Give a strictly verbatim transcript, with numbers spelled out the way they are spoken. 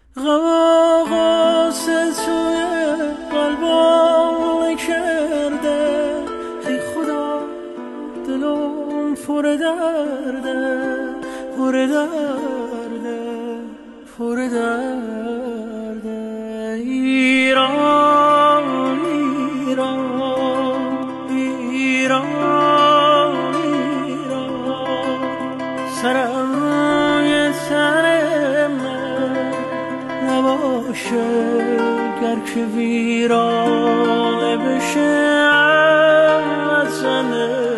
غم آغاز توی قلبم کرده، ای خدا دلم پر درده، پر درده، پر درده. ایران ایران ایران ایران، سرم روی تن من نباشه گر که ویرانه بشه وطن